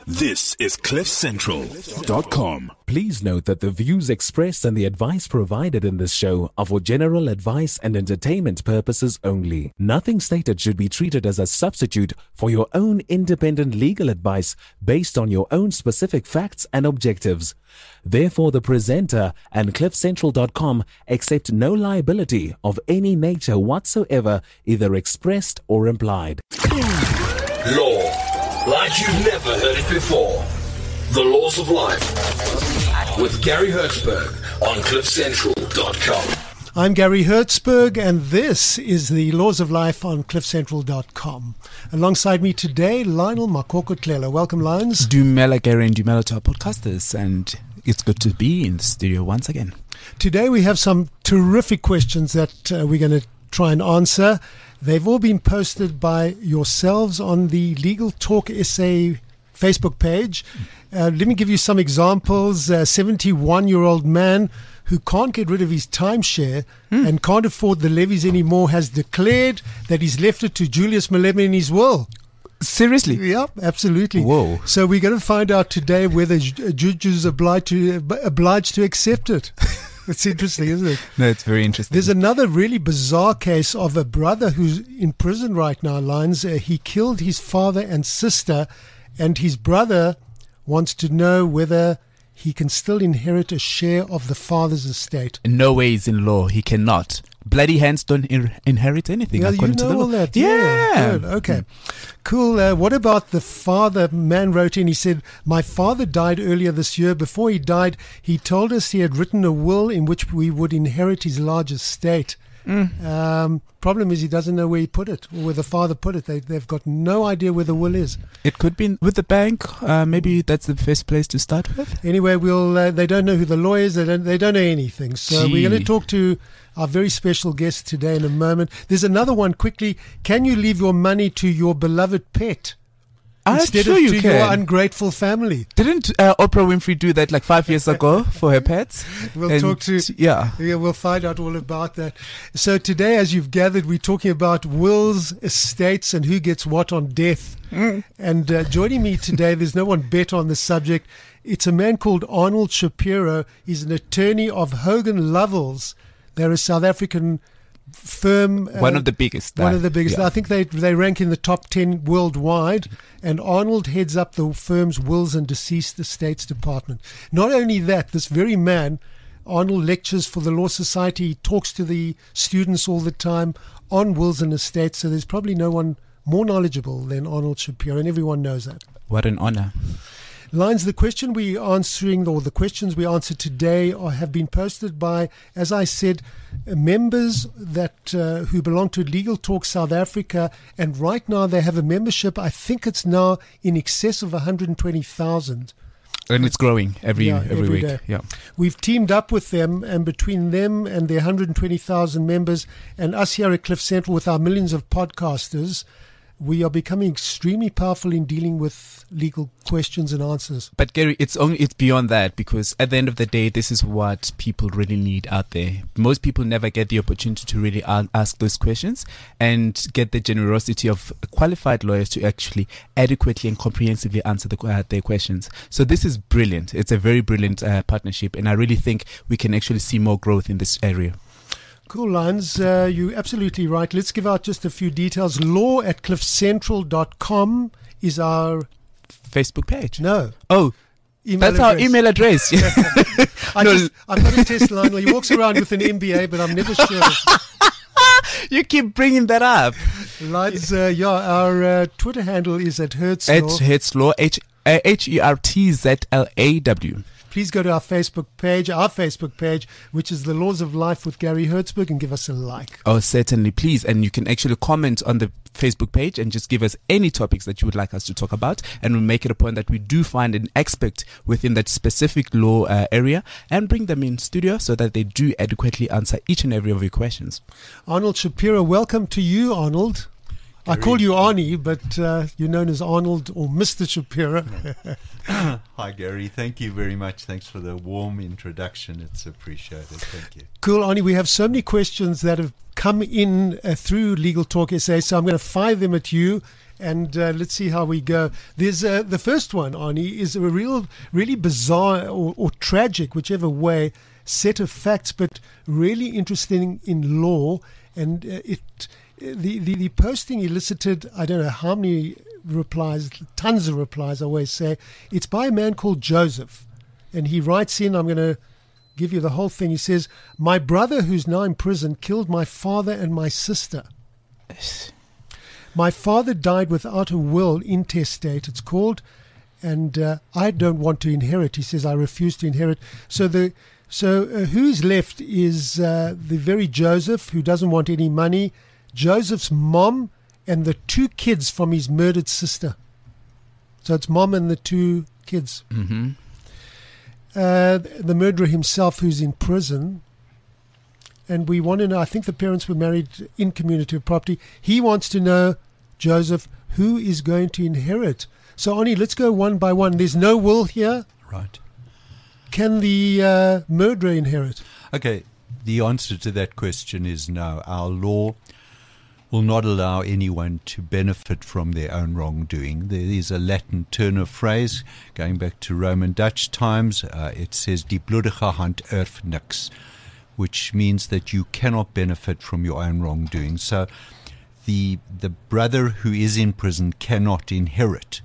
This is CliffCentral.com. Please note that the views expressed and the advice provided in this show are for general advice and entertainment purposes only. Nothing stated should be treated as a substitute for your own independent legal advice based on your own specific facts and objectives. Therefore, the presenter and CliffCentral.com accept no liability of any nature whatsoever, either expressed or implied. Law, like you've never heard it before. The Laws of Life with Gary Hertzberg on CliffCentral.com. I'm Gary Hertzberg, and this is the Laws of Life on CliffCentral.com. Alongside me today, Lionel Makoko-Tlela. Welcome, Lions. Dumela, Gary, and Dumela to our podcasters, and it's good to be in the studio once again. Today we have some terrific questions that we're going to try and answer. They've all been posted by yourselves on the Legal Talk SA Facebook page. Let me give you some examples. A 71-year-old man who can't get rid of his timeshare and can't afford the levies anymore has declared that he's left it to Julius Malema in his will. Seriously? Yep, absolutely. Whoa. So we're going to find out today whether Juju is obliged to accept it. It's interesting, isn't it? No, it's very interesting. There's another really bizarre case of a brother who's in prison right now, Lions. He killed his father and sister, and his brother wants to know whether he can still inherit a share of the father's estate. No ways in law. He cannot. Bloody hands don't inherit anything, according to the law. All that. Yeah. Good. Okay. Cool. What about the father? Man wrote in, he said, my father died earlier this year. Before he died, he told us he had written a will in which we would inherit his large estate. Problem is he doesn't know where he put it, or where the father put it. They've got no idea where the will is. It could be with the bank. Maybe that's the first place to start with. Anyway, they don't know who the lawyer is. They don't know anything. So we're going to talk to our very special guest today in a moment. There's another one quickly. Can you leave your money to your beloved pet instead of to your ungrateful family? Didn't Oprah Winfrey do that like 5 years ago for her pets? We'll find out all about that. So today, as you've gathered, we're talking about wills, estates, and who gets what on death. And joining me today, there's no one better on the subject. It's a man called Arnold Shapiro. He's an attorney of Hogan Lovells. They're a South African firm. One of the biggest. Yeah. I think they rank in the top 10 worldwide. And Arnold heads up the firm's Wills and Deceased Estates Department. Not only that, this very man, Arnold, lectures for the Law Society. He talks to the students all the time on wills and estates. So there's probably no one more knowledgeable than Arnold Shapiro, and everyone knows that. What an honor. Lines, the questions we answer today have been posted by, as I said, members that who belong to Legal Talk South Africa, and right now they have a membership. I think it's now in excess of 120,000. And it's growing every week. Day. Yeah. We've teamed up with them, and between them and their 120,000 members and us here at Cliff Central with our millions of podcasters, we are becoming extremely powerful in dealing with legal questions and answers. But Gary, it's beyond that, because at the end of the day, this is what people really need out there. Most people never get the opportunity to really ask those questions and get the generosity of qualified lawyers to actually adequately and comprehensively answer their questions. So this is brilliant. It's a very brilliant partnership, and I really think we can actually see more growth in this area. Cool, Lions. You're absolutely right. Let's give out just a few details. Law@cliffcentral.com is our Facebook page. No. Oh, that's our email address. I've got to test Lionel. He walks around with an MBA, but I'm never sure. You keep bringing that up. Lions, our Twitter handle is at Hertzlaw. At Hertzlaw, HERTZLAW. Please go to our Facebook page, which is The Laws of Life with Gary Hertzberg, and give us a like. Oh, certainly, please. And you can actually comment on the Facebook page and just give us any topics that you would like us to talk about. And we'll make it a point that we do find an expert within that specific law area and bring them in studio so that they do adequately answer each and every of your questions. Arnold Shapiro, welcome to you, Arnold. Gary. I call you Arnie, but you're known as Arnold or Mr. Shapiro. Hi, Gary. Thank you very much. Thanks for the warm introduction. It's appreciated. Thank you. Cool, Arnie. We have so many questions that have come in through Legal Talk SA, so I'm going to fire them at you, And let's see how we go. There's the first one, Arnie, is a really bizarre or tragic, whichever way, set of facts, but really interesting in law. And the posting elicited, I don't know how many replies, tons of replies, I always say. It's by a man called Joseph. And he writes in, I'm going to give you the whole thing. He says, my brother, who's now in prison, killed my father and my sister. My father died without a will, intestate it's called, and I don't want to inherit. He says, I refuse to inherit. So who's left is the very Joseph who doesn't want any money, Joseph's mom, and the 2 kids from his murdered sister. So it's mom and the 2 kids. Mm-hmm. The murderer himself, who's in prison. And we want to know, I think the parents were married in community of property. He wants to know, Joseph, who is going to inherit? So, Arnie, let's go one by one. There's no will here. Right. Can the murderer inherit? Okay, the answer to that question is no. Our law will not allow anyone to benefit from their own wrongdoing. There is a Latin turn of phrase going back to Roman Dutch times. It says, Die bloedige hand erft niks, which means that you cannot benefit from your own wrongdoing. So the brother who is in prison cannot inherit.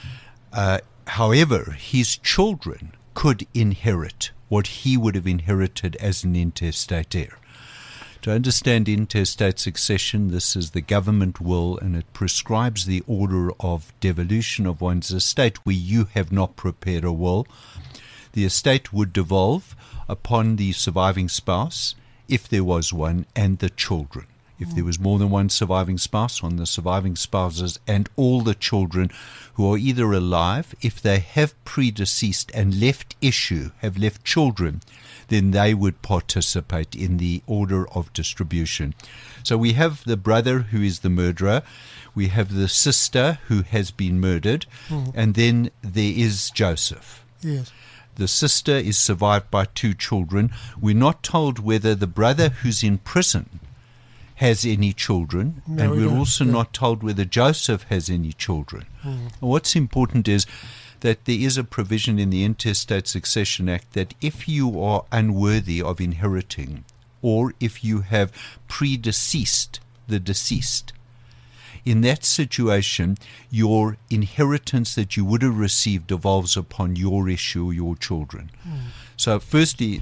However, his children could inherit what he would have inherited as an intestate heir. To understand intestate succession, this is the government will, and it prescribes the order of devolution of one's estate where you have not prepared a will. The estate would devolve upon the surviving spouse, if there was one, and the children. If there was more than one surviving spouse, on the surviving spouses and all the children who are either alive, if they have predeceased and left issue, have left children, then they would participate in the order of distribution. So we have the brother who is the murderer, we have the sister who has been murdered, and then there is Joseph. Yes. The sister is survived by 2 children. We're not told whether the brother who's in prison has any children, No, and we we're don't. also not told whether Joseph has any children. What's important is that there is a provision in the Intestate Succession Act that if you are unworthy of inheriting, or if you have predeceased the deceased, in that situation, your inheritance that you would have received devolves upon your issue, your children. So firstly,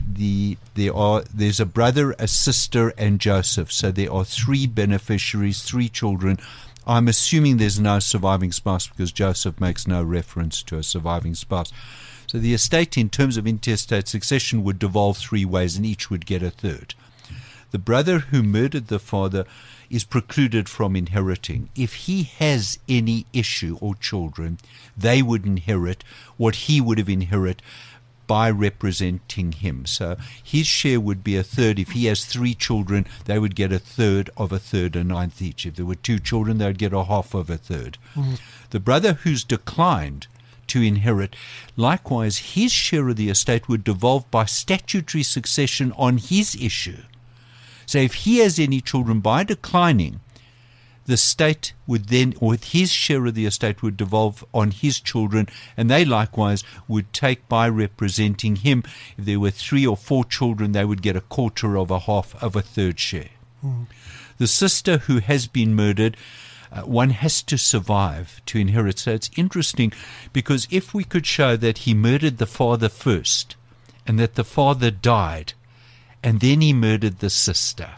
there's a brother, a sister, and Joseph. So there are 3 beneficiaries, 3 children. I'm assuming there's no surviving spouse because Joseph makes no reference to a surviving spouse. So the estate, in terms of intestate succession, would devolve 3 ways, and each would get a third. The brother who murdered the father is precluded from inheriting. If he has any issue or children, they would inherit what he would have inherited by representing him. So his share would be a third. If he has 3 children, they would get a third of a third, a ninth each. If there were 2 children, they would get a half of a third. The brother who's declined to inherit, likewise, his share of the estate would devolve by statutory succession on his issue. So if he has any children, by declining, the state would then, or his share of the estate would devolve on his children, and they likewise would take by representing him. If there were 3 or 4 children, they would get a quarter of a half of a third share. The sister who has been murdered, one has to survive to inherit. So it's interesting because if we could show that he murdered the father first and that the father died and then he murdered the sister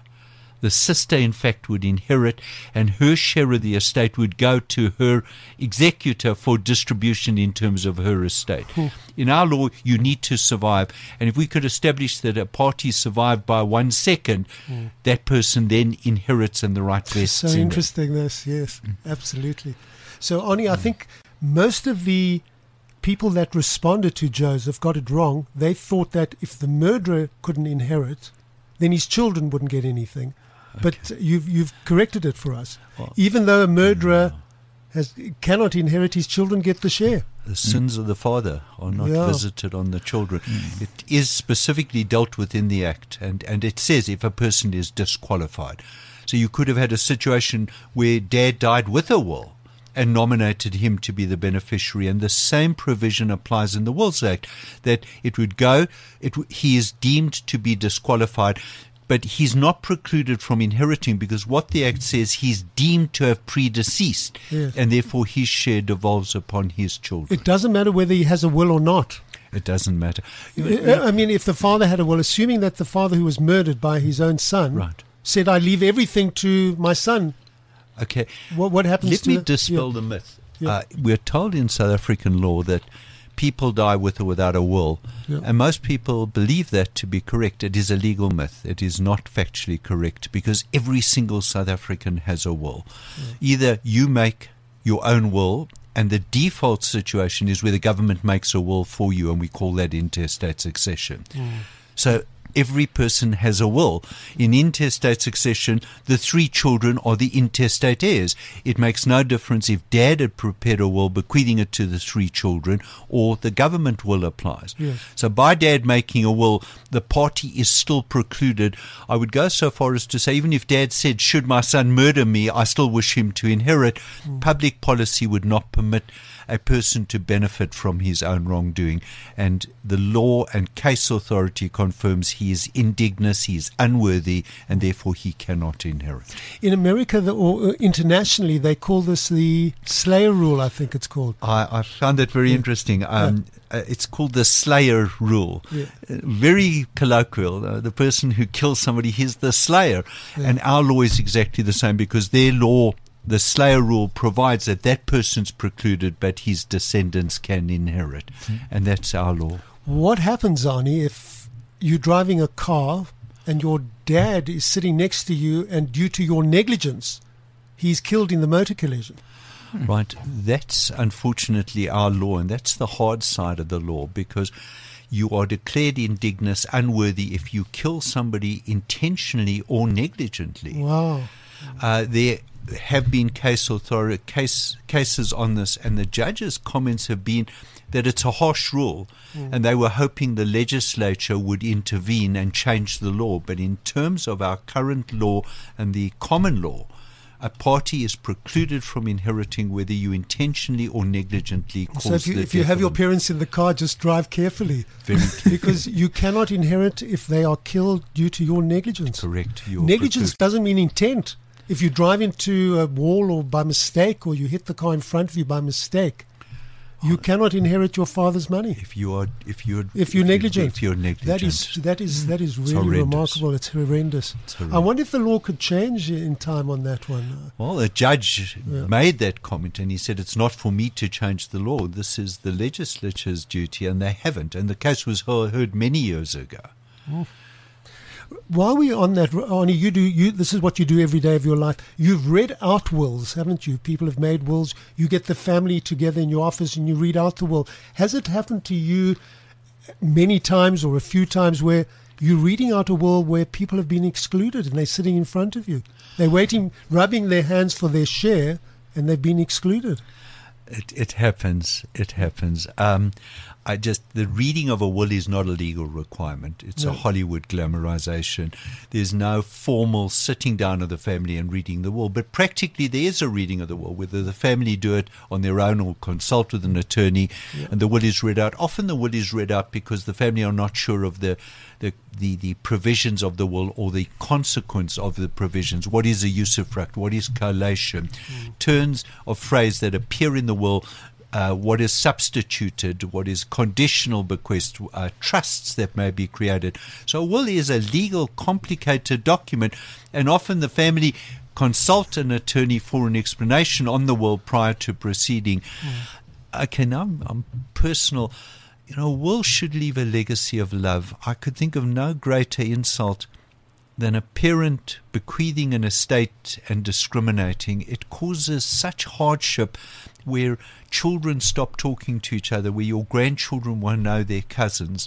in fact would inherit, and her share of the estate would go to her executor for distribution in terms of her estate. In our law, you need to survive, and if we could establish that a party survived by 1 second, that person then inherits and the right vests So in them. interesting, this, yes, absolutely. So, Arnie, I think most of the people that responded to Joseph got it wrong. They thought that if the murderer couldn't inherit, then his children wouldn't get anything. But you've corrected it for us. Even though a murderer cannot inherit, his children get the share. The sins of the father are not visited on the children. It is specifically dealt with in the Act, and it says if a person is disqualified. So you could have had a situation where dad died with a will, and nominated him to be the beneficiary. And the same provision applies in the Wills Act, that it would go, he is deemed to be disqualified, but he's not precluded from inheriting, because what the Act says, he's deemed to have predeceased, Yes. and therefore his share devolves upon his children. It doesn't matter whether he has a will or not. It doesn't matter. I mean, if the father had a will, assuming that the father who was murdered by his own son Right. said, I leave everything to my son, Okay. what happens Let to me the- dispel yeah. the myth. Yeah. We're told in South African law that people die with or without a will, Yeah. and most people believe that to be correct. It is a legal myth. It is not factually correct, because every single South African has a will. Either you make your own will, and the default situation is where the government makes a will for you, and we call that intestate succession. So every person has a will. In intestate succession, the 3 children are the intestate heirs. It makes no difference if dad had prepared a will bequeathing it to the 3 children, or the government will applies. Yes. So by dad making a will, the party is still precluded. I would go so far as to say, even if dad said, should my son murder me, I still wish him to inherit, public policy would not permit a person to benefit from his own wrongdoing. And the law and case authority confirms he is indignous, he is unworthy, and therefore he cannot inherit. In America or internationally, they call this the Slayer rule, I think it's called. I found that very interesting. It's called the Slayer rule. Yeah. Very colloquial. The person who kills somebody, he's the slayer. Yeah. And our law is exactly the same, because their law, the Slayer rule, provides that that person's precluded, but his descendants can inherit. And that's our law. What happens, Arnie, if you're driving a car and your dad is sitting next to you, and due to your negligence, he's killed in the motor collision? Right. That's unfortunately our law, and that's the hard side of the law, because you are declared indignous, unworthy, if you kill somebody intentionally or negligently. Wow. There have been cases on this, and the judges' comments have been that it's a harsh rule, and they were hoping the legislature would intervene and change the law. But in terms of our current law and the common law, a party is precluded from inheriting whether you intentionally or negligently cause So if you have your parents in the car, just drive carefully. Very Because you cannot inherit if they are killed due to your negligence. correct. You are Negligence precluded. doesn't mean intent. If you drive into a wall or by mistake, or you hit the car in front of you by mistake, you cannot inherit your father's money. If you're negligent. If you're negligent. That is really horrendous. remarkable. It's horrendous. It's I horrendous. wonder if the law could change in time on that one. Well, a judge made that comment, and he said, it's not for me to change the law. This is the legislature's duty, and they haven't. And the case was heard many years ago. While we're on that, Arnie, this is what you do every day of your life. You've read out wills, haven't you? People have made wills. You get the family together in your office and you read out the will. Has it happened to you many times or a few times where you're reading out a will where people have been excluded and they're sitting in front of you? They're waiting, rubbing their hands for their share, and they've been excluded. It happens. It happens. The reading of a will is not a legal requirement. It's No. a Hollywood glamorization. There's no formal sitting down of the family and reading the will. But practically there is a reading of the will, whether the family do it on their own or consult with an attorney, and the will is read out. Often the will is read out because the family are not sure of the provisions of the will or the consequence of the provisions. What is a usufruct? What is collation? Turns of phrase that appear in the will, what is substituted, what is conditional bequest, trusts that may be created. So a will is a legal, complicated document, and often the family consult an attorney for an explanation on the will prior to proceeding. Okay, now I'm personal. A will should leave a legacy of love. I could think of no greater insult than a parent bequeathing an estate and discriminating. It causes such hardship where children stop talking to each other, where your grandchildren won't know their cousins.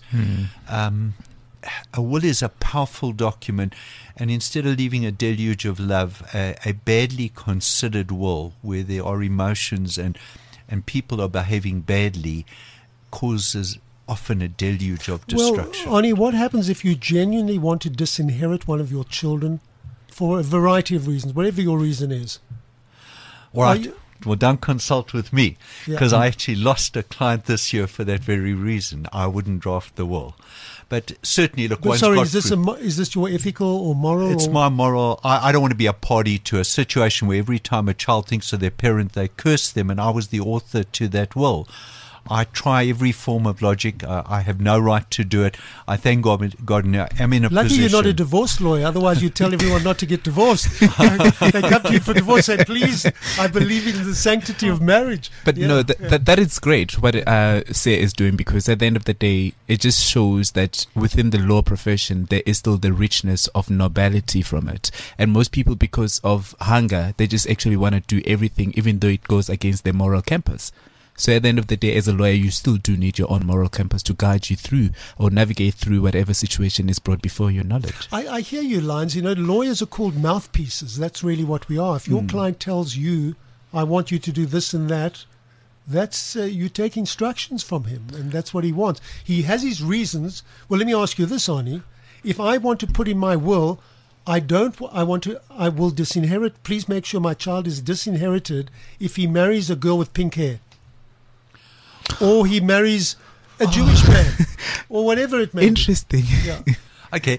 A will is a powerful document, and instead of leaving a deluge of love, a badly considered will where there are emotions and people are behaving badly causes often a deluge of destruction. Well, Arnie, what happens if you genuinely want to disinherit one of your children for a variety of reasons, whatever your reason is? All right. Well, don't consult with me, because Yeah. I actually lost a client this year for that very reason. I wouldn't draft the will. But certainly, look, But one's sorry, got is this your ethical or moral? It's or? my moral. I don't want to be a party to a situation where every time a child thinks of their parent, they curse them, and I was the author to that will. I try every form of logic. I have no right to do it. I thank God now I'm in a Lucky position. you're not a divorce lawyer. Otherwise, you tell everyone not to get divorced. They come to you for divorce and say, please, I believe in the sanctity of marriage. But Yeah. no, that is great what Say is doing, because at the end of the day, it just shows that within the law profession, there is still the richness of nobility from it. And most people, because of hunger, they just actually want to do everything, even though it goes against their moral compass. So at the end of the day, as a lawyer, you still do need your own moral compass to guide you through or navigate through whatever situation is brought before your knowledge. I hear you, Lines. Lawyers are called mouthpieces. That's really what we are. If your client tells you, I want you to do this and that, that's you take instructions from him, and that's what he wants. He has his reasons. Well, let me ask you this, Arnie. If I want to put in my will, I will disinherit. Please make sure my child is disinherited if he marries a girl with pink hair. Or he marries a Jewish man, or whatever it may be. Interesting. Yeah. Okay.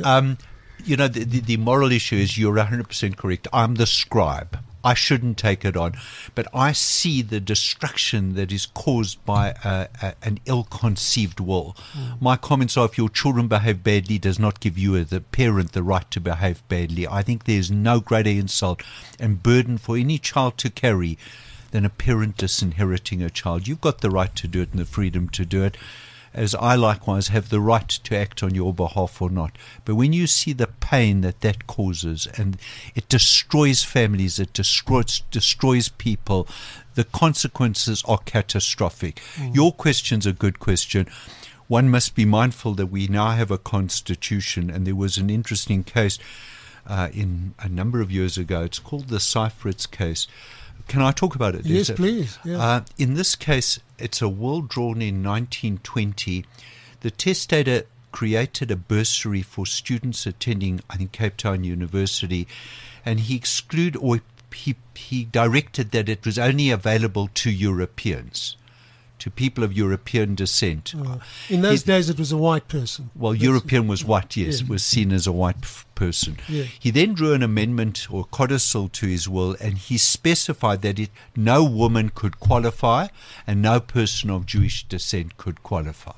The moral issue is you're 100% correct. I'm the scribe. I shouldn't take it on. But I see the destruction that is caused by an ill-conceived will. My comments are, if your children behave badly, does not give you, the parent, the right to behave badly. I think there's no greater insult and burden for any child to carry than a parent disinheriting a child. You've got the right to do it and the freedom to do it, as I likewise have the right to act on your behalf or not. But when you see the pain that causes, and it destroys families, it destroys people, the consequences are catastrophic. Your question's a good question. One must be mindful that we now have a constitution, and there was an interesting case in a number of years ago. It's called the Seifrieds case. Can I talk about it? Yes, please. Yeah. In this case, it's a will drawn in 1920. The testator created a bursary for students attending, I think, Cape Town University, and he directed that it was only available to Europeans, to people of European descent. In those days, it was a white person. Well, European was white, yes. Yeah. Was seen as a white person. Yeah. He then drew an amendment or codicil to his will, and he specified that no woman could qualify and no person of Jewish descent could qualify.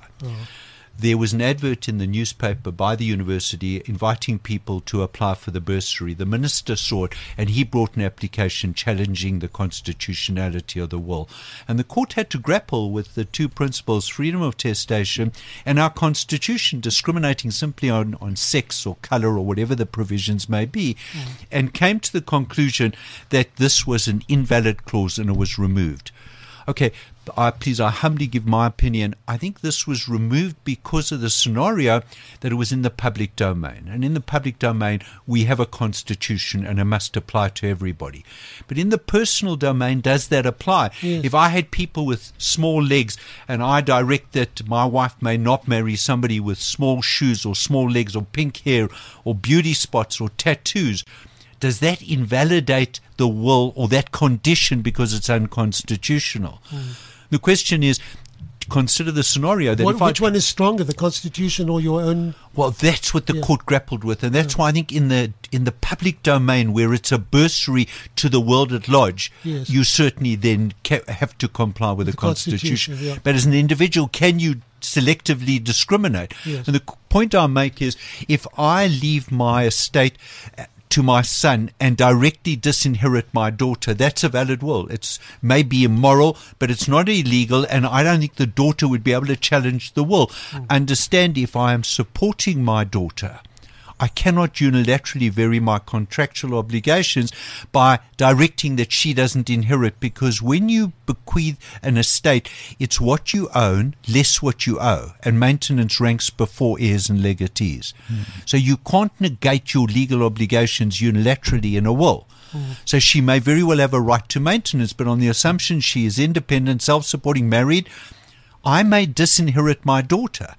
There was an advert in the newspaper by the university inviting people to apply for the bursary. The minister saw it, and he brought an application challenging the constitutionality of the will. And the court had to grapple with the two principles, freedom of testation and our constitution, discriminating simply on sex or color or whatever the provisions may be, and came to the conclusion that this was an invalid clause and it was removed. Okay, I humbly give my opinion. I think this was removed because of the scenario that it was in the public domain. And in the public domain, we have a constitution and it must apply to everybody. But in the personal domain, does that apply? Yes. If I had people with small legs and I direct that my wife may not marry somebody with small shoes or small legs or pink hair or beauty spots or tattoos, does that invalidate the will or that condition because it's unconstitutional? The question is, consider the scenario that Which one is stronger, the Constitution or your own? Well, that's what the court grappled with, and that's why I think in the public domain, where it's a bursary to the world at large, Yes. you certainly then have to comply with the Constitution. Constitution, yeah. But as an individual, can you selectively discriminate? Yes. And the point I make is, if I leave my estate to my son and directly disinherit my daughter, that's a valid will. It's maybe immoral, but it's not illegal, and I don't think the daughter would be able to challenge the will. Understand, if I am supporting my daughter, I cannot unilaterally vary my contractual obligations by directing that she doesn't inherit, because when you bequeath an estate, it's what you own less what you owe, and maintenance ranks before heirs and legatees. So you can't negate your legal obligations unilaterally in a will. So she may very well have a right to maintenance, but on the assumption she is independent, self-supporting, married, I may disinherit my daughter.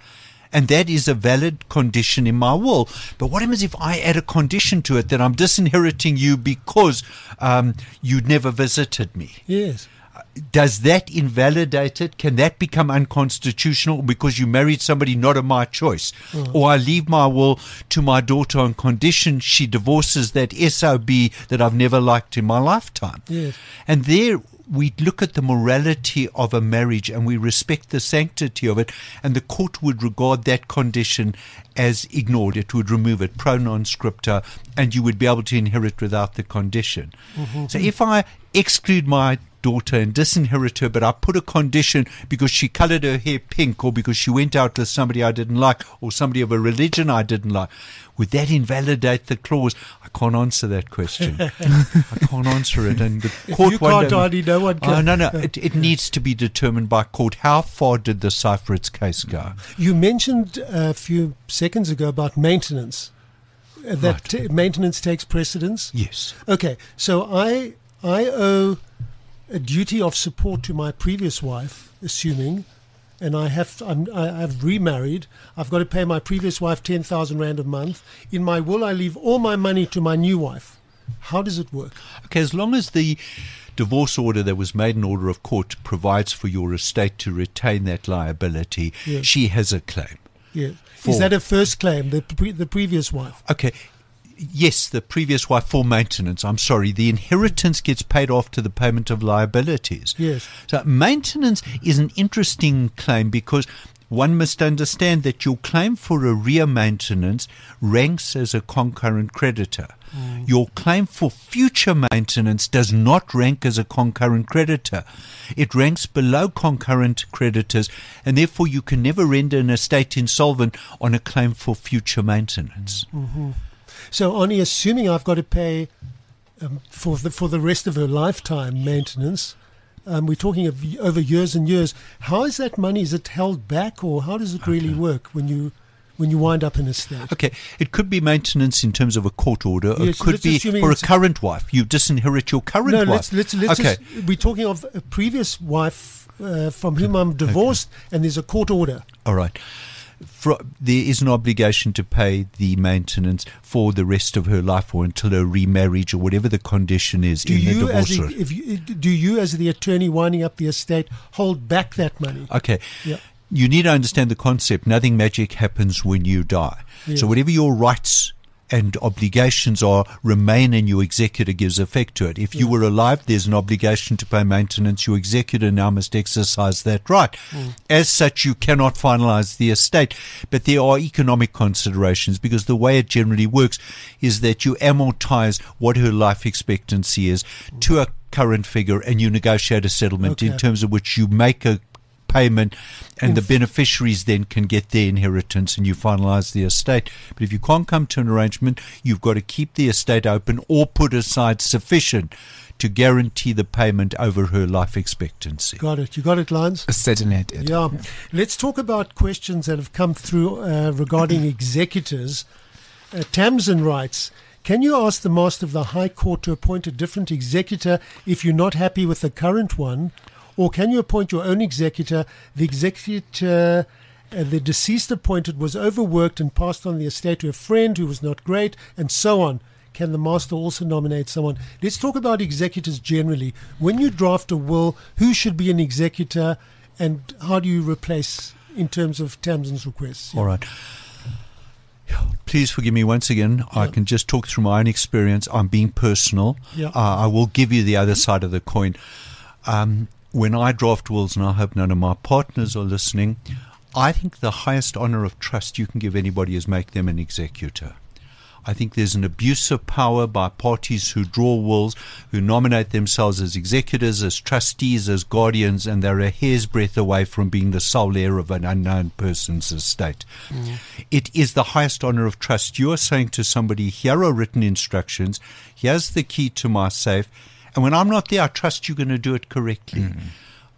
And that is a valid condition in my will. But what happens if I add a condition to it that I'm disinheriting you because you never visited me? Yes. Does that invalidate it? Can that become unconstitutional because you married somebody not of my choice? Or I leave my will to my daughter on condition she divorces that SOB that I've never liked in my lifetime. Yes. And there we look at the morality of a marriage and we respect the sanctity of it, and the court would regard that condition as ignored. It would remove it, pro non scripta, and you would be able to inherit without the condition. So if I exclude my daughter and disinherit her, but I put a condition because she colored her hair pink, or because she went out with somebody I didn't like, or somebody of a religion I didn't like, would that invalidate the clause? I can't answer that question. I can't answer it. And the court, if you can't, Arnie, no one can. No. It needs to be determined by court. How far did the Cyprus case go? You mentioned a few seconds ago about maintenance. That Right. Maintenance takes precedence. Yes. Okay, so I owe a duty of support to my previous wife, assuming, and I've remarried. I've got to pay my previous wife 10,000 Rand a month. In my will, I leave all my money to my new wife. How does it work? Okay, as long as the divorce order that was made in order of court provides for your estate to retain that liability, Yes. she has a claim. Yeah. For- Is that a first claim, the previous wife? Okay. Yes, the previous wife for maintenance. I'm sorry. The inheritance gets paid after the payment of liabilities. Yes. So maintenance is an interesting claim because one must understand that your claim for arrear maintenance ranks as a concurrent creditor. Your claim for future maintenance does not rank as a concurrent creditor. It ranks below concurrent creditors, and therefore you can never render an estate insolvent on a claim for future maintenance. So, Arnie, assuming I've got to pay for the rest of her lifetime maintenance, we're talking of over years and years. How is that money? Is it held back, or how does it really work when you wind up in a estate? Okay, it could be maintenance in terms of a court order. Or Yes, it could let's be assuming for a it's- current wife. You disinherit your current wife. let's okay. we're talking of a previous wife from whom I'm divorced, and there's a court order. All right. There is an obligation to pay the maintenance for the rest of her life or until her remarriage or whatever the condition is in the divorce order. Do you, as the attorney winding up the estate, hold back that money? Okay. Yeah. You need to understand the concept. Nothing magic happens when you die. Yes. So whatever your rights and obligations are remain, and your executor gives effect to it. If you were alive, there's an obligation to pay maintenance. Your executor now must exercise that right. As such, you cannot finalize the estate. But there are economic considerations, because the way it generally works is that you amortize what her life expectancy is to a current figure, and you negotiate a settlement in terms of which you make a payment, and the beneficiaries then can get their inheritance, and you finalize the estate. But if you can't come to an arrangement, you've got to keep the estate open or put aside sufficient to guarantee the payment over her life expectancy. Got it. You got it, Lance? Certainly I did. Yeah. Let's talk about questions that have come through regarding executors. Tamsin writes, can you ask the Master of the High Court to appoint a different executor if you're not happy with the current one? Or can you appoint your own executor? The executor the deceased appointed was overworked and passed on the estate to a friend who was not great, and so on. Can the master also nominate someone? Let's talk about executors generally. When you draft a will, who should be an executor, and how do you replace in terms of Tamsin's requests? All right. Please forgive me once again. I can just talk through my own experience. I'm being personal. Yeah. I will give you the other side of the coin. When I draft wills, and I hope none of my partners are listening, I think the highest honor of trust you can give anybody is make them an executor. I think there's an abuse of power by parties who draw wills, who nominate themselves as executors, as trustees, as guardians, and they're a hair's breadth away from being the sole heir of an unknown person's estate. It is the highest honor of trust. You are saying to somebody, here are written instructions, here's the key to my safe, and when I'm not there, I trust you're going to do it correctly.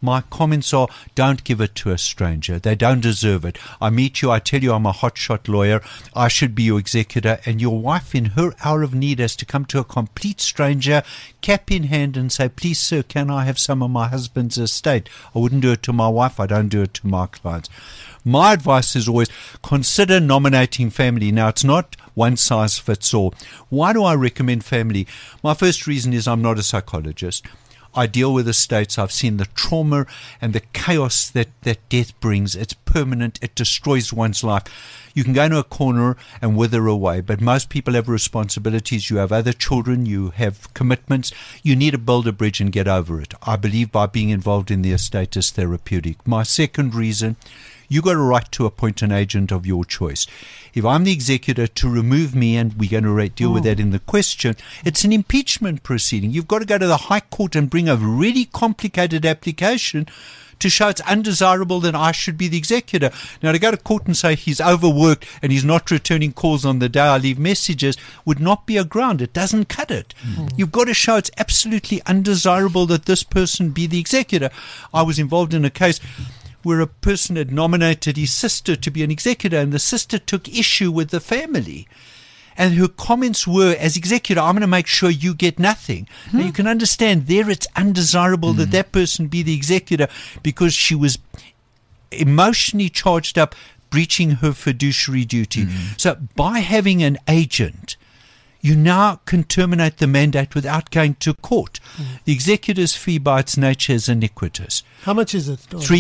my comments are, don't give it to a stranger. They don't deserve it. I meet you, I tell you I'm a hotshot lawyer, I should be your executor, and your wife in her hour of need has to come to a complete stranger, cap in hand, and say, please sir, can I have some of my husband's estate? I wouldn't do it to my wife, I don't do it to my clients. My advice is always consider nominating family. Now, it's not one size fits all. Why do I recommend family? My first reason is I'm not a psychologist. I deal with estates. I've seen the trauma and the chaos that death brings. It's permanent. It destroys one's life. You can go into a corner and wither away, but most people have responsibilities. You have other children. You have commitments. You need to build a bridge and get over it. I believe by being involved in the estate is therapeutic. My second reason, you got a right to appoint an agent of your choice. If I'm the executor, to remove me, and we're going to deal with that in the question, it's an impeachment proceeding. You've got to go to the High Court and bring a really complicated application to show it's undesirable that I should be the executor. Now, to go to court and say he's overworked and he's not returning calls on the day I leave messages would not be a ground. It doesn't cut it. You've got to show it's absolutely undesirable that this person be the executor. I was involved in a case where a person had nominated his sister to be an executor, and the sister took issue with the family. And her comments were, as executor, I'm going to make sure you get nothing. Now, you can understand there it's undesirable that that person be the executor because she was emotionally charged up, breaching her fiduciary duty. So by having an agent, you now can terminate the mandate without going to court. The executor's fee by its nature is iniquitous. How much is it?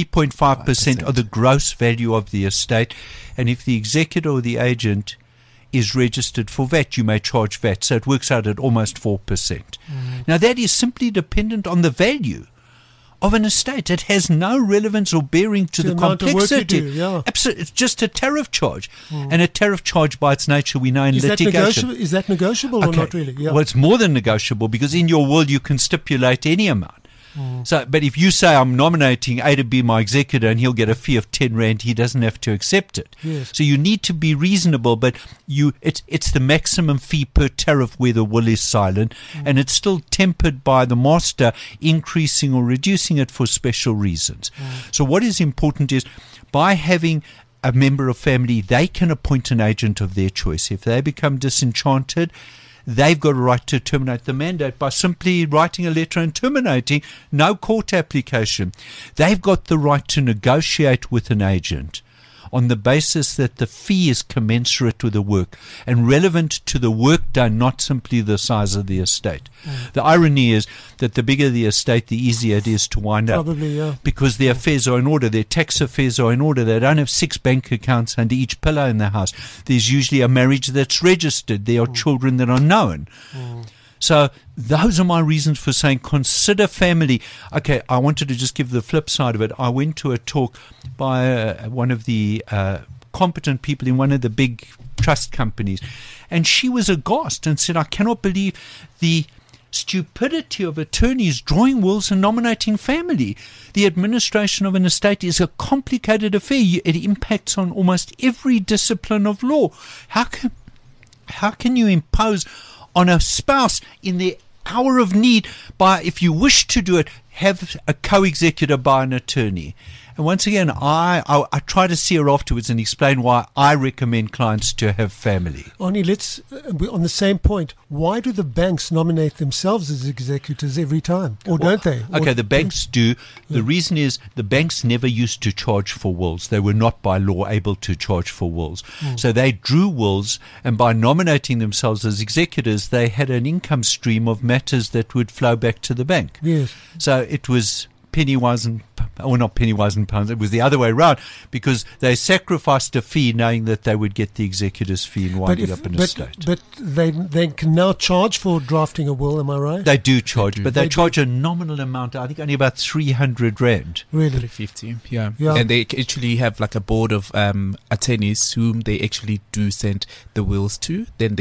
3.5% of the gross value of the estate. And if the executor or the agent is registered for VAT, you may charge VAT. So it works out at almost 4%. Now that is simply dependent on the value of an estate. It has no relevance or bearing to the complexity. Absolutely, it's just a tariff charge, and a tariff charge by its nature, we know in litigation. Is that negotiable or not really? Well, it's more than negotiable because in your will you can stipulate any amount. So, but if you say I'm nominating A to be my executor and he'll get a fee of 10 Rand, he doesn't have to accept it. Yes. So you need to be reasonable, but it's the maximum fee per tariff where the will is silent, and it's still tempered by the master increasing or reducing it for special reasons. So what is important is by having a member of family, they can appoint an agent of their choice. If they become disenchanted, they've got a right to terminate the mandate by simply writing a letter and terminating, no court application. They've got the right to negotiate with an agent on the basis that the fee is commensurate with the work and relevant to the work done, not simply the size of the estate. The irony is that the bigger the estate, the easier it is to wind up. Probably, yeah. Because their affairs are in order, their tax affairs are in order. They don't have 6 bank accounts under each pillar in the house. There's usually a marriage that's registered. There are children that are known. So those are my reasons for saying consider family. Okay, I wanted to just give the flip side of it. I went to a talk by one of the competent people in one of the big trust companies, and she was aghast and said, I cannot believe the stupidity of attorneys drawing wills and nominating family. The administration of an estate is a complicated affair. It impacts on almost every discipline of law. How can you impose on a spouse in their hour of need by, if you wish to do it, have a co-executor by an attorney? And once again, I try to see her afterwards and explain why I recommend clients to have family. Arnie, let's, on the same point, why do the banks nominate themselves as executors every time? Or don't they? Okay, the banks do. The reason is the banks never used to charge for wills. They were not by law able to charge for wills. So they drew wills, and by nominating themselves as executors, they had an income stream of matters that would flow back to the bank. Yes. So it was penny-wise and not penny-wise and pounds, it was the other way around, because they sacrificed a fee knowing that they would get the executor's fee in winding up an estate. But they can now charge for drafting a will, am I right? They do charge, but they charge a nominal amount, I think only about 300 Rand. Really? 350, yeah. And they actually have like a board of attorneys whom they actually do send the wills to. Then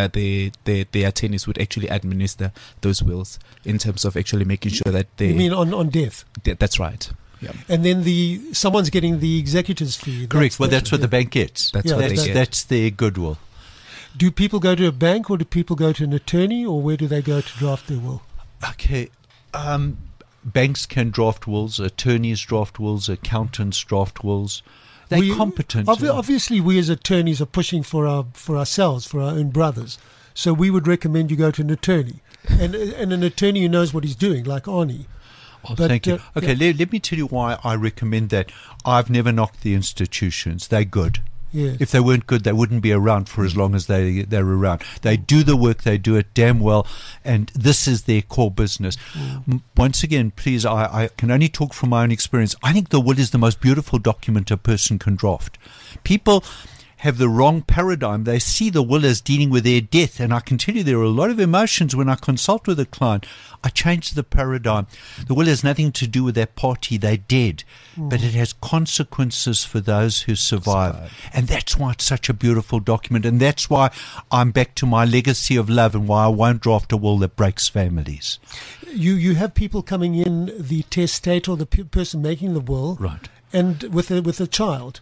the attorneys would actually administer those wills in terms of actually making sure that they... You mean on death? That's right. Yeah. And then someone's getting the executor's fee. Correct. That's what the bank gets. That's their goodwill. Do people go to a bank, or do people go to an attorney, or where do they go to draft their will? Okay. banks can draft wills, attorneys draft wills, accountants draft wills. They're competent. Obviously, we as attorneys are pushing for ourselves, for our own brothers. So we would recommend you go to an attorney, and an attorney who knows what he's doing, like Arnie. Oh, thank you. Okay, let me tell you why I recommend that. I've never knocked the institutions. They're good. Yes. If they weren't good, they wouldn't be around for as long as they're around. They do the work, they do it damn well, and this is their core business. Once again, please, I can only talk from my own experience. I think the will is the most beautiful document a person can draft. People have the wrong paradigm. They see the will as dealing with their death, and I can tell you there are a lot of emotions when I consult with a client. I change the paradigm. The will has nothing to do with that party, they're dead, but it has consequences for those who survive. And that's why it's such a beautiful document, and that's why I'm back to my legacy of love and why I won't draft a will that breaks families. You have people coming in, the testator or the person making the will, Right. and with a child.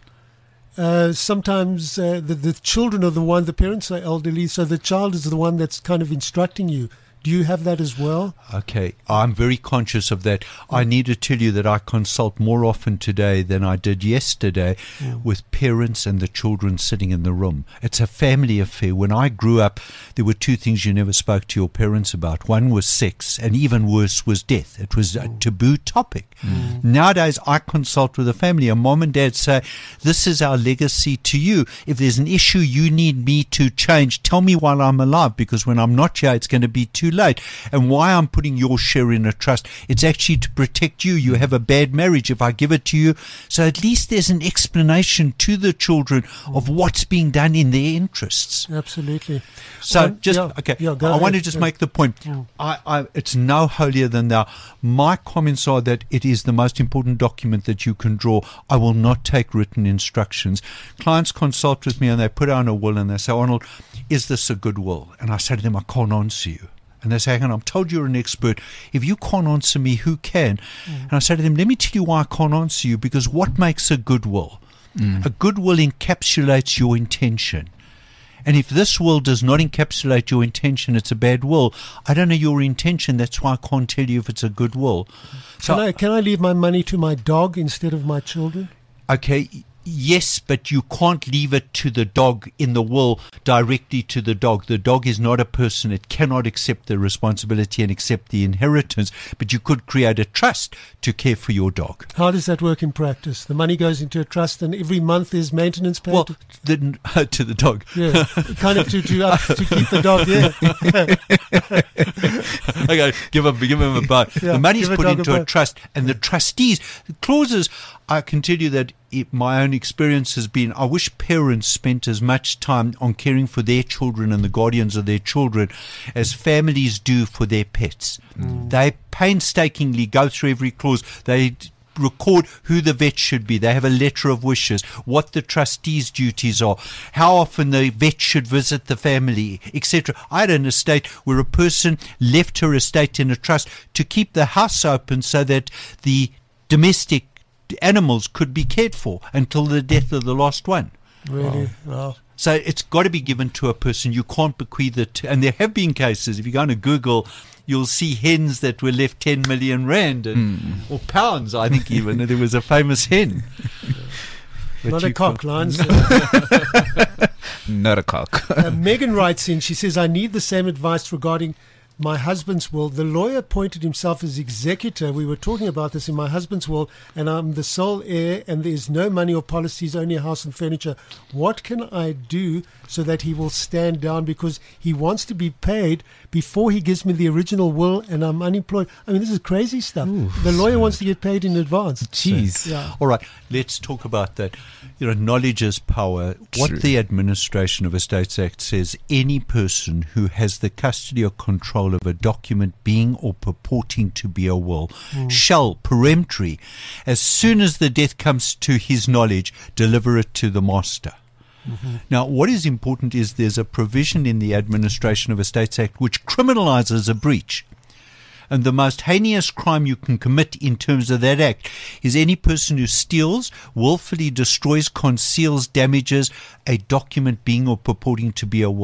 Sometimes the children are the parents are elderly, so the child is the one that's kind of instructing you. Do you have that as well? Okay, I'm very conscious of that. I need to tell you that I consult more often today than I did yesterday with parents and the children sitting in the room. It's a family affair. When I grew up, there were two things you never spoke to your parents about. One was sex, and even worse was death. It was a taboo topic. Nowadays, I consult with a family, and mom and dad say, this is our legacy to you. If there's an issue you need me to change, tell me while I'm alive, because when I'm not here, it's going to be too late. And why I'm putting your share in a trust, it's actually to protect you. You have a bad marriage if I give it to you. So at least there's an explanation to the children of what's being done in their interests. Absolutely. So I want to just make the point. It's no holier than thou. My comments are that it is the most important document that you can draw. I will not take written instructions. Clients consult with me and they put on a will and they say, Arnold, is this a good will? And I say to them, I can't answer you. And they say, hang on, I'm told you're an expert. If you can't answer me, who can? And I say to them, let me tell you why I can't answer you, because what makes a good will? A good will encapsulates your intention. And if this will does not encapsulate your intention, it's a bad will. I don't know your intention. That's why I can't tell you if it's a good will. So can I leave my money to my dog instead of my children? Okay. Yes, but you can't leave it to the dog in the will directly to the dog. The dog is not a person. It cannot accept the responsibility and accept the inheritance, but you could create a trust to care for your dog. How does that work in practice? The money goes into a trust and every month is maintenance paid? Well, to the dog. Yeah, kind of to keep the dog, yeah. Okay, give him a bone. Yeah, the money is give a put dog into a a bone. trust, and the trustees, the clauses, I can tell you that my own experience has been, I wish parents spent as much time on caring for their children and the guardians of their children as families do for their pets. They painstakingly go through every clause. They record who the vet should be. They have a letter of wishes, what the trustees' duties are, how often the vet should visit the family, etc. I had an estate where a person left her estate in a trust to keep the house open so that the domestic animals could be cared for until the death of the last one. Really? Wow. So it's got to be given to a person. You can't bequeath it. And there have been cases, if you go to Google, you'll see hens that were left 10 million rand or pounds, I think even. There was a famous hen. Not a cock, Lines. Not a cock. Megan writes in, she says, I need the same advice regarding my husband's will. The lawyer appointed himself as executor. We were talking about this in my husband's will, and I'm the sole heir, and there's no money or policies, only a house and furniture. What can I do so that he will stand down? Because he wants to be paid before he gives me the original will, and I'm unemployed. I mean, this is crazy stuff. The lawyer wants to get paid in advance. Jeez. Yeah. All right, let's talk about that. Knowledge is power. What True. the Administration of Estates Act says, any person who has the custody or control of a document being or purporting to be a will shall, peremptory, as soon as the death comes to his knowledge, deliver it to the master. Now, what is important is there's a provision in the Administration of Estates Act which criminalizes a breach. And the most heinous crime you can commit in terms of that act is any person who steals, willfully destroys, conceals, damages a document being or purporting to be a will.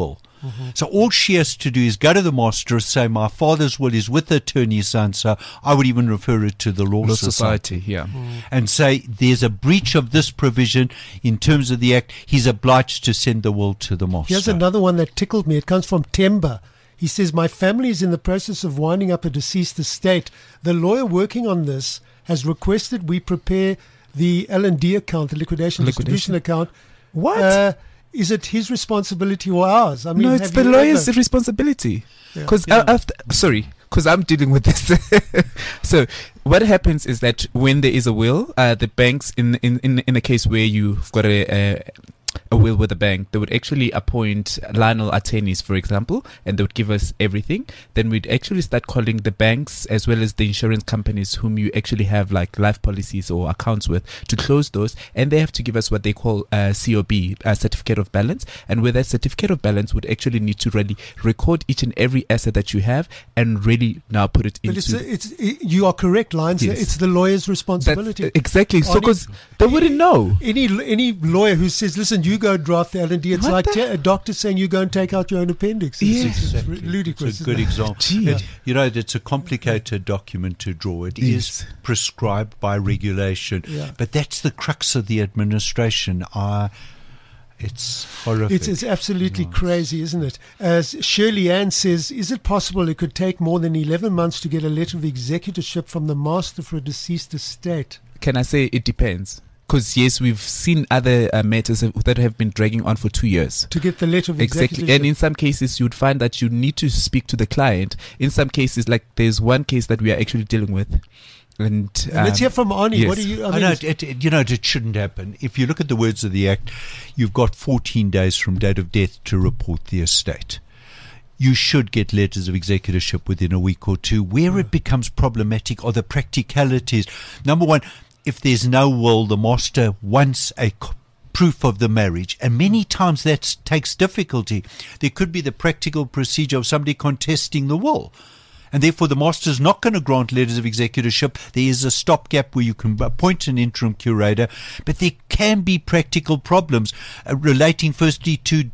So all she has to do is go to the master and say, my father's will is with attorney so-and-so. I would even refer it to the Law Society. Yeah. And say there's a breach of this provision in terms of the Act. He's obliged to send the will to the master. Here's another one that tickled me. It comes from Temba. He says, my family is in the process of winding up a deceased estate. The lawyer working on this has requested we prepare the L&D account, the liquidation distribution account. What? Is it his responsibility or ours? I mean, No, it's the lawyer's responsibility. Because because I'm dealing with this. So what happens is that when there is a will, the banks, in a case where you've got a will with the bank, they would actually appoint Lionel attorneys, for example, and they would give us everything. Then we'd actually start calling the banks as well as the insurance companies whom you actually have like life policies or accounts with to close those, and they have to give us what they call COB, a certificate of balance. And with that certificate of balance would actually need to really record each and every asset that you have and really now put it into... you are correct, Lions. Yes. It's the lawyer's responsibility. Exactly. So because they wouldn't know. Any lawyer who says, listen, you go draft the L&D, it's What like a doctor saying you go and take out your own appendix. It's ludicrous. It's a good example. You know, it's a complicated document to draw. It is prescribed by regulation. Yeah. But that's the crux of the administration. It's horrific. It's absolutely crazy, isn't it? As Shirley Ann says, is it possible it could take more than 11 months to get a letter of executorship from the master for a deceased estate? Can I say it depends? Because yes, we've seen other matters that have been dragging on for 2 years. To get the letter of executorship. Exactly. And in some cases, you'd find that you need to speak to the client. In some cases, like there's one case that we are actually dealing with. And let's hear from Arnie. Yes. What do you? It shouldn't happen. If you look at the words of the Act, you've got 14 days from date of death to report the estate. You should get letters of executorship within a week or two. Where it becomes problematic are the practicalities. Number one, if there's no will, the master wants a proof of the marriage, and many times that takes difficulty. There could be the practical procedure of somebody contesting the will, and therefore the master's not going to grant letters of executorship. There is a stopgap where you can appoint an interim curator, but there can be practical problems relating firstly to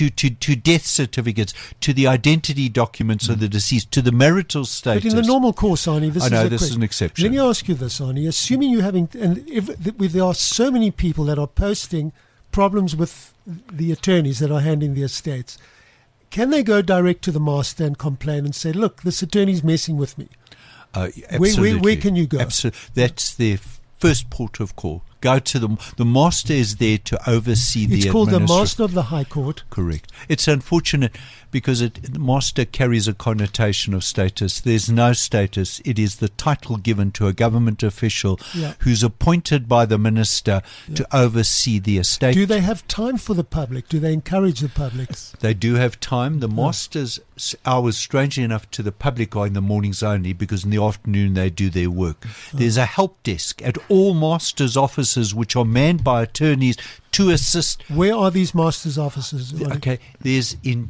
death certificates, to the identity documents of the deceased, to the marital status. But in the normal course, Arnie, this is an exception. Let me ask you this, Arnie. Assuming you're having, and if there are so many people that are posting problems with the attorneys that are handling the estates, can they go direct to the master and complain and say, look, this attorney's messing with me? Absolutely. Where can you go? Absolutely. That's their first port of call. Go to them. The master is there to oversee the administration. It's called the Master of the High Court. Correct. It's unfortunate because the master carries a connotation of status. There's no status. It is the title given to a government official who's appointed by the minister to oversee the estate. Do they have time for the public? Do they encourage the public? They do have time. The master's hours, strangely enough, to the public are in the mornings only, because in the afternoon they do their work. There's a help desk at all masters' offices which are manned by attorneys to assist. Where are these masters' offices? Okay, there's in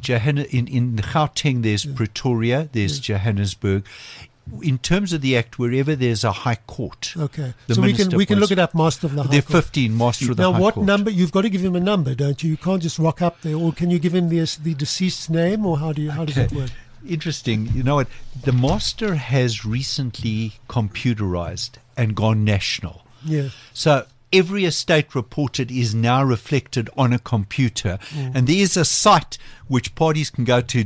Gauteng, there's Pretoria, there's Johannesburg. In terms of the Act, wherever there's a high court. Okay, so we can look it up, Master of the High Court. There are 15 Master of the High Court. Now, what number? You've got to give him a number, don't you? You can't just rock up there. Or can you give him the deceased's name, or how does it work? Interesting. You know what? The Master has recently computerized and gone national. Yeah. So every estate reported is now reflected on a computer. And there is a site which parties can go to,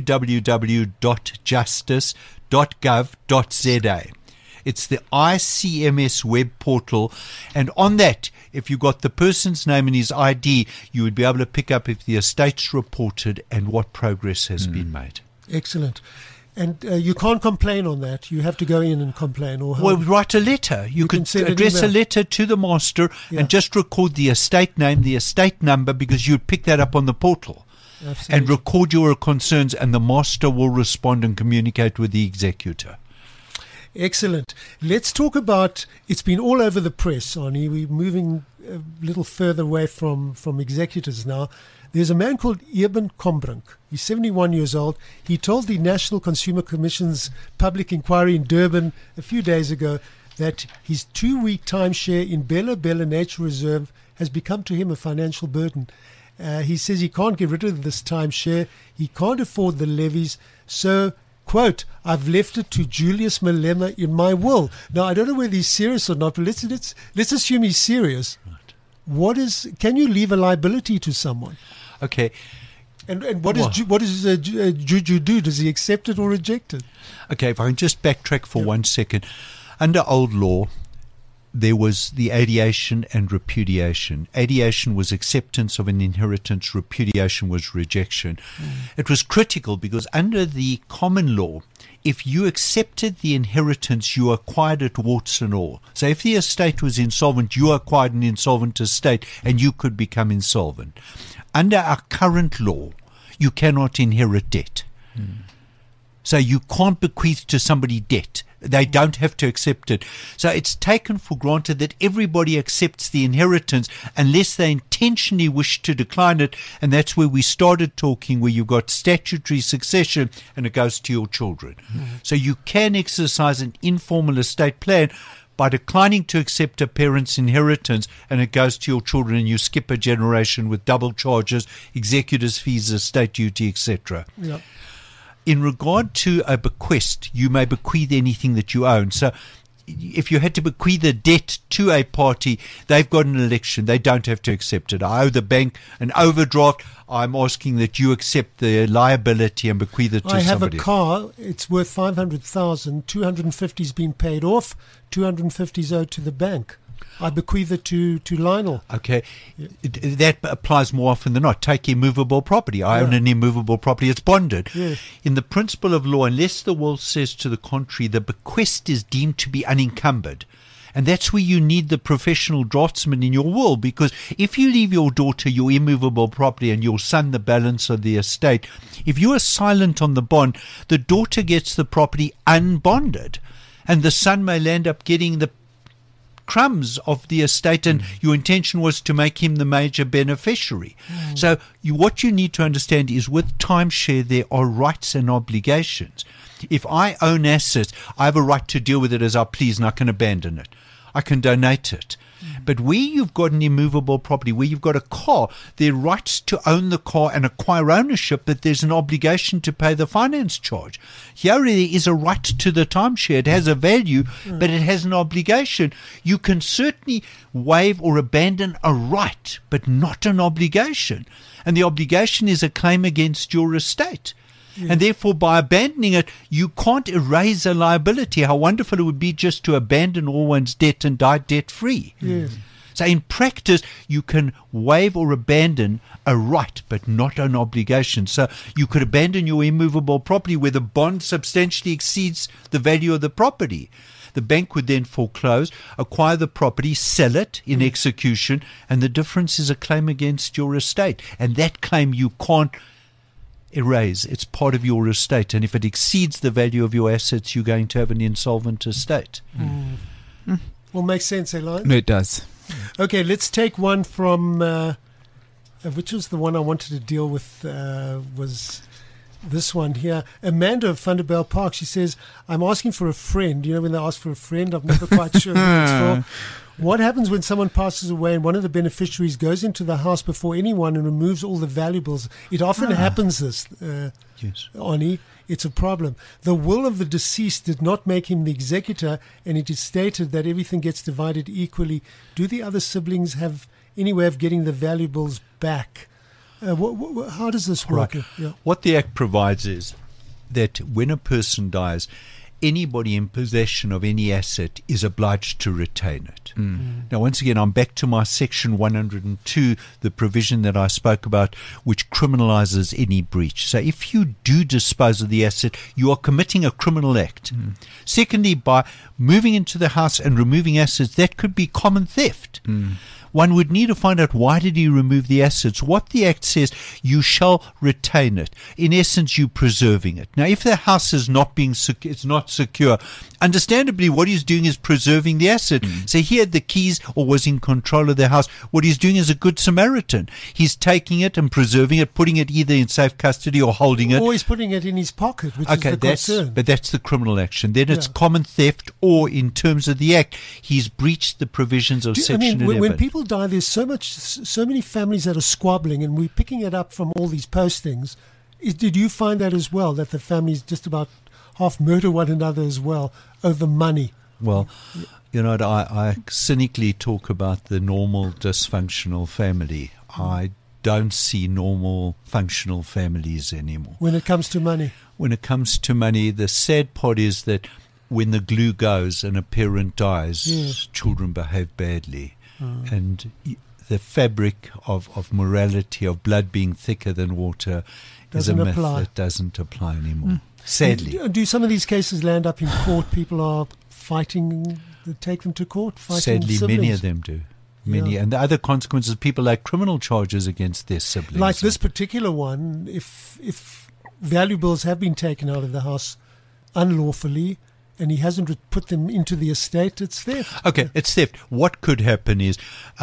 www.justice.gov.za. It's the ICMS web portal. And on that, if you got the person's name and his ID, you would be able to pick up if the estate's reported and what progress has been made. Excellent. And you can't complain on that. You have to go in and complain. Well, write a letter. You could address a letter to the master and just record the estate name, the estate number, because you'd pick that up on the portal. Absolutely. And record your concerns, and the master will respond and communicate with the executor. Excellent. Let's talk about, it's been all over the press, Arnie. We're moving a little further away from executors now. There's a man called Eben Kombrink. He's 71 years old. He told the National Consumer Commission's public inquiry in Durban a few days ago that his 2-week timeshare in Bella Bella Nature Reserve has become to him a financial burden. He says he can't get rid of this timeshare. He can't afford the levies. So, quote, I've left it to Julius Malema in my will. Now, I don't know whether he's serious or not, but let's assume he's serious. Right. Can you leave a liability to someone? Okay. And what does Juju do? Does he accept it or reject it? Okay, if I can just backtrack for 1 second. Under old law, there was the adiation and repudiation. Adiation was acceptance of an inheritance. Repudiation was rejection. It was critical because under the common law, if you accepted the inheritance, you acquired it warts and all. So if the estate was insolvent, you acquired an insolvent estate and you could become insolvent. Under our current law, you cannot inherit debt. So you can't bequeath to somebody debt. They don't have to accept it. So it's taken for granted that everybody accepts the inheritance unless they intentionally wish to decline it. And that's where we started talking, where you've got statutory succession and it goes to your children. So you can exercise an informal estate plan by declining to accept a parent's inheritance, and it goes to your children, and you skip a generation with double charges, executors' fees, estate duty, etc. Yep. In regard to a bequest, you may bequeath anything that you own. So if you had to bequeath a debt to a party, they've got an election. They don't have to accept it. I owe the bank an overdraft. I'm asking that you accept the liability and bequeath it to somebody. I have a car. It's worth 500,000. 250's been paid off. 250's owed to the bank. I bequeath it to Lionel. Okay. That applies more often than not. Take immovable property. I own an immovable property. It's bonded. Yeah. In the principle of law, unless the will says to the contrary, the bequest is deemed to be unencumbered. And that's where you need the professional draftsman in your will, because if you leave your daughter your immovable property and your son the balance of the estate, if you are silent on the bond, the daughter gets the property unbonded, and the son may land up getting the crumbs of the estate, and your intention was to make him the major beneficiary. So what you need to understand is with timeshare there are rights and obligations. If I own assets, I have a right to deal with it as I please, and I can abandon it. I can donate it. But where you've got an immovable property, where you've got a car, there are rights to own the car and acquire ownership, but there's an obligation to pay the finance charge. Here there is a right to the timeshare. It has a value, but it has an obligation. You can certainly waive or abandon a right, but not an obligation. And the obligation is a claim against your estate. And therefore, by abandoning it, you can't erase a liability. How wonderful it would be just to abandon all one's debt and die debt-free. Yes. So in practice, you can waive or abandon a right, but not an obligation. So you could abandon your immovable property where the bond substantially exceeds the value of the property. The bank would then foreclose, acquire the property, sell it in execution, and the difference is a claim against your estate. And that claim you can't erase. It's part of your estate, and if it exceeds the value of your assets, you're going to have an insolvent estate. Well, makes sense, Lion? No, it does. Okay, let's take one from which was the one I wanted to deal with, was this one here. Amanda of Thunderbell Park, she says, I'm asking for a friend. You know, when they ask for a friend, I'm never quite sure who it's for. What happens when someone passes away and one of the beneficiaries goes into the house before anyone and removes all the valuables? It often happens, Yes. Oni. It's a problem. The will of the deceased did not make him the executor, and it is stated that everything gets divided equally. Do the other siblings have any way of getting the valuables back? How does this work? Right. What the Act provides is that when a person dies, anybody in possession of any asset is obliged to retain it. Now, once again, I'm back to my section 102, the provision that I spoke about, which criminalizes any breach. So if you do dispose of the asset, you are committing a criminal act. Secondly, by moving into the house and removing assets, that could be common theft. One would need to find out, why did he remove the assets? What the Act says, you shall retain it. In essence, you're preserving it. Now, if the house is not it's not secure, understandably, what he's doing is preserving the asset. So he had the keys or was in control of the house. What he's doing is a good Samaritan. He's taking it and preserving it, putting it either in safe custody or holding it. Or he's putting it in his pocket, which is the concern. But that's the criminal action. Then it's common theft, or in terms of the Act, he's breached the provisions of Section 11. When people die, there's so many families that are squabbling, and we're picking it up from all these postings. Did you find that as well, that the families just about half murder one another as well over money? Well, you know, I cynically talk about the normal dysfunctional family. I don't see normal functional families anymore. When it comes to money? When it comes to money, the sad part is that when the glue goes and a parent dies, children behave badly. And the fabric of morality, of blood being thicker than water, is a myth that doesn't apply anymore. Sadly. Do some of these cases land up in court? People are fighting, take them to court? Sadly, siblings? many of them do. Many. And the other consequences, people like criminal charges against their siblings. Like this particular one, if valuables have been taken out of the house unlawfully, and he hasn't put them into the estate, it's theft. Okay, it's theft. What could happen is,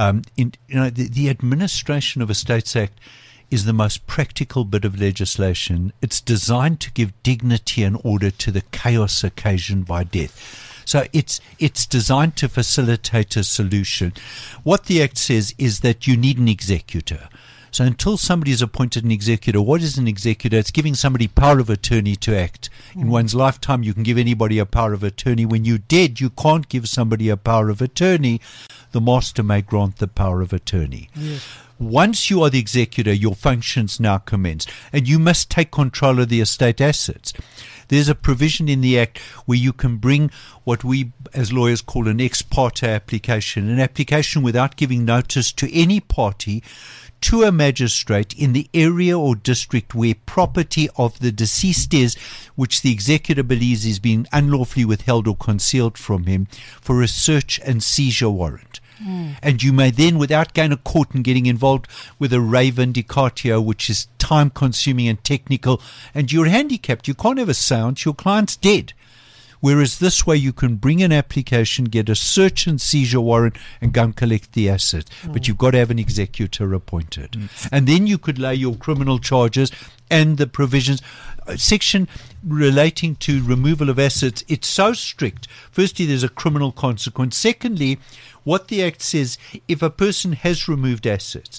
the Administration of Estates Act is the most practical bit of legislation. It's designed to give dignity and order to the chaos occasioned by death. So it's designed to facilitate a solution. What the Act says is that you need an executor. So until somebody is appointed an executor, what is an executor? It's giving somebody power of attorney to act. In one's lifetime, you can give anybody a power of attorney. When you're dead, you can't give somebody a power of attorney. The master may grant the power of attorney. Yes. Once you are the executor, your functions now commence, and you must take control of the estate assets. There's a provision in the Act where you can bring what we as lawyers call an ex parte application, an application without giving notice to any party, to a magistrate in the area or district where property of the deceased is, which the executor believes is being unlawfully withheld or concealed from him, for a search and seizure warrant. And you may then, without going to court and getting involved with a re vindicatio, which is time-consuming and technical, and you're handicapped, you can't have a seance, your client's dead. Whereas this way you can bring an application, get a search and seizure warrant, and go and collect the asset. But you've got to have an executor appointed. And then you could lay your criminal charges and the provisions. Section relating to removal of assets, it's so strict. Firstly, there's a criminal consequence. Secondly, what the Act says, if a person has removed assets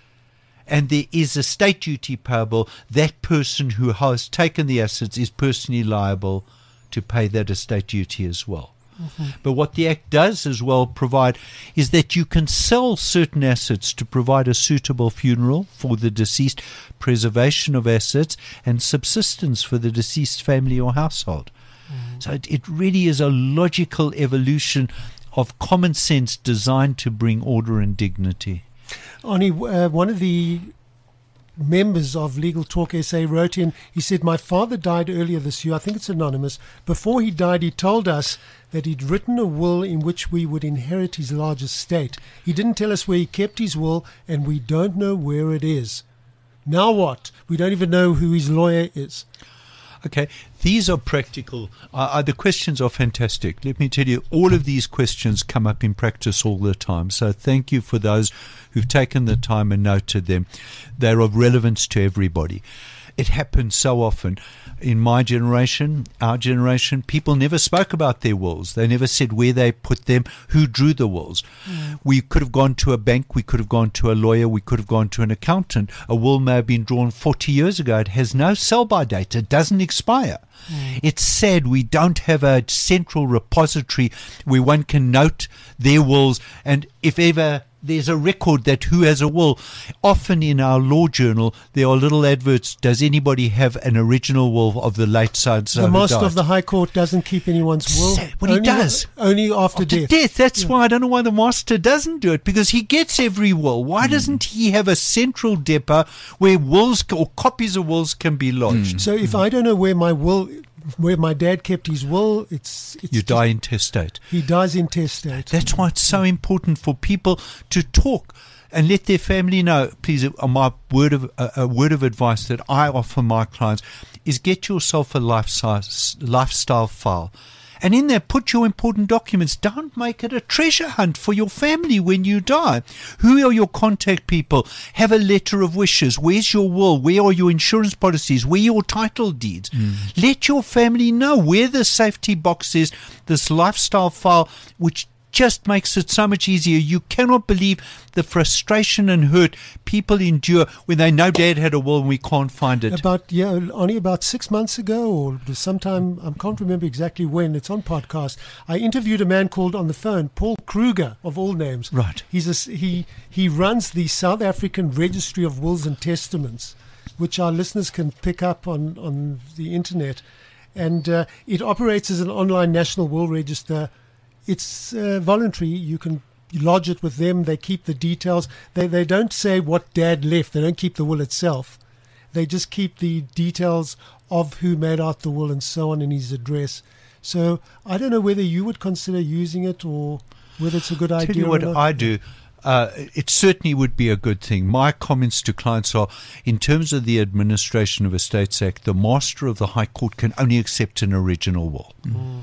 and there is a state duty payable, that person who has taken the assets is personally liable to pay that estate duty as well. But what the Act does as well provide is that you can sell certain assets to provide a suitable funeral for the deceased, preservation of assets, and subsistence for the deceased family or household. So it really is a logical evolution of common sense designed to bring order and dignity. Arnie, one of the members of Legal Talk SA wrote in, he said, my father died earlier this year. I think it's anonymous. Before he died, he told us that he'd written a will in which we would inherit his large estate. He didn't tell us where he kept his will, and we don't know where it is. Now what? We don't even know who his lawyer is. Okay, these are practical. The questions are fantastic. Let me tell you, all of these questions come up in practice all the time. So thank you for those who've taken the time and noted them. They're of relevance to everybody. It happens so often. In my generation, our generation, people never spoke about their wills. They never said where they put them, who drew the wills. We could have gone to a bank, we could have gone to a lawyer, we could have gone to an accountant. A will may have been drawn 40 years ago. It has no sell-by date. It doesn't expire. It's sad we don't have a central repository where one can note their wills, and if ever there's a record that who has a will. Often in our law journal, there are little adverts. Does anybody have an original will of the late so-and-so? The Master of the High Court doesn't keep anyone's will. Well, he does. Only after death. That's why I don't know why the Master doesn't do it, because he gets every will. Why doesn't he have a central depot where wills or copies of wills can be lodged? So if I don't know where my dad kept his will, it's you die intestate. He dies intestate. That's why it's so important for people to talk and let their family know. Please, a word of advice that I offer my clients is get yourself a lifestyle file. And in there, put your important documents. Don't make it a treasure hunt for your family when you die. Who are your contact people? Have a letter of wishes. Where's your will? Where are your insurance policies? Where are your title deeds? Let your family know where the safety box is, this lifestyle file, which just makes it so much easier. You cannot believe the frustration and hurt people endure when they know Dad had a will and we can't find it. Only about 6 months ago or sometime, I can't remember exactly when, it's on podcast, I interviewed a man called on the phone, Paul Kruger, of all names. Right. He runs the South African Registry of Wills and Testaments, which our listeners can pick up on the internet. And it operates as an online national will register. It's voluntary. You can lodge it with them. They keep the details. They don't say what Dad left. They don't keep the will itself. They just keep the details of who made out the will and so on and his address. So I don't know whether you would consider using it or whether it's a good idea. Tell you what or not. I do. It certainly would be a good thing. My comments to clients are, in terms of the Administration of Estates Act, the Master of the High Court can only accept an original will.